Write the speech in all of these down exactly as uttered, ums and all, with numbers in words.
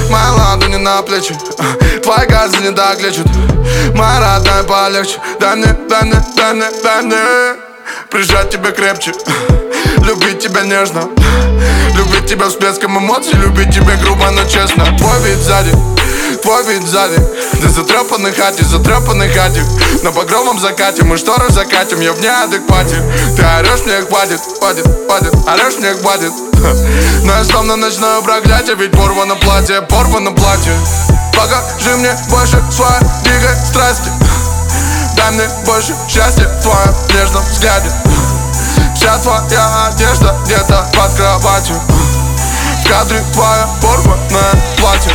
Мои ладони на плечи, твои газы не доглечат. Моя родная, полегче. Дай мне, дай мне, дай мне, дай мне прижать тебя крепче, любить тебя нежно, любить тебя всплеском эмоций, любить тебя грубо, но честно. Твой вид сзади, твой вид сзади. Ты затрепанный хате, затрепанный хате. На багровом закате мы шторы закатим. Я в неадеквате. Ты орешь, мне хватит, хватит, хватит. Орешь, мне хватит. Но я словно ночное проклятие. Ведь порвано платье, порвано платье. Покажи мне больше своей дикой страсти. Дай мне больше счастья в твоем нежном взгляде. Вся твоя одежда где-то под кроватью. В кадре твое порванное платье.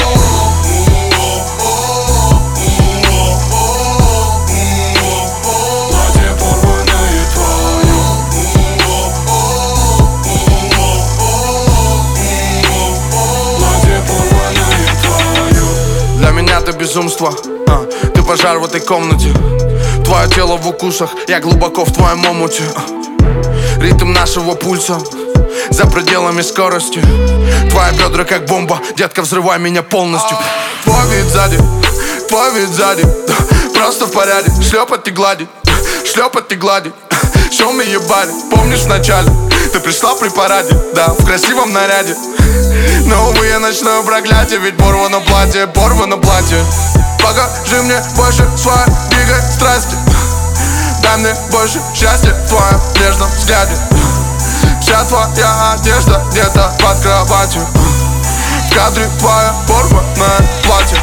Для меня ты безумство, а, ты пожар в этой комнате. Твое тело в укусах, я глубоко в твоем омуте. Ритм нашего пульса за пределами скорости. Твои бедра как бомба, детка, взрывай меня полностью. Твой вид сзади, твой вид сзади. Просто в порядке, шлепать и гладить, шлепать и гладить. Show me your body, помнишь в начале? Ты пришла при параде, да, в красивом наряде. Но, увы, я ночное проклятие. Ведь порвано платье, порвано платье. Покажи мне больше своей дикой страсти. Дай мне больше счастья в твоем нежном взгляде. Вся твоя одежда где-то под кроватью. В кадре твое порванное платье.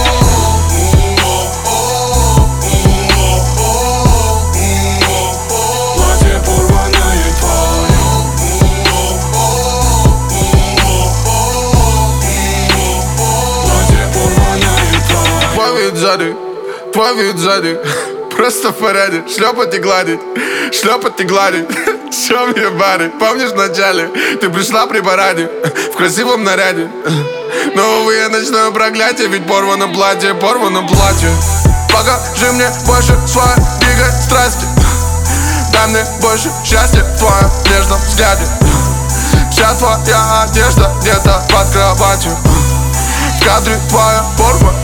Твой вид сзади, твой вид сзади. Просто в порядке, шлепать и гладить, шлепать и гладить. Show me your body, помнишь в начале? Ты пришла при параде, в красивом наряде. Но, увы, я ночное проклятие. Ведь порвано платье, порвано платье. Покажи мне больше своей дикой страсти. Дай мне больше счастья в твоем нежном взгляде. Вся твоя одежда где-то под кроватью. В кадре твое порванное